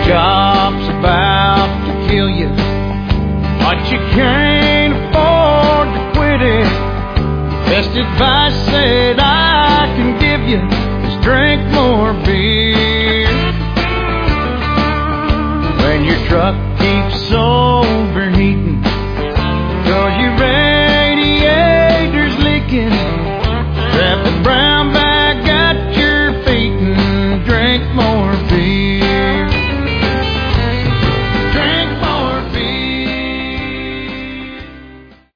job's about to kill you, but you can't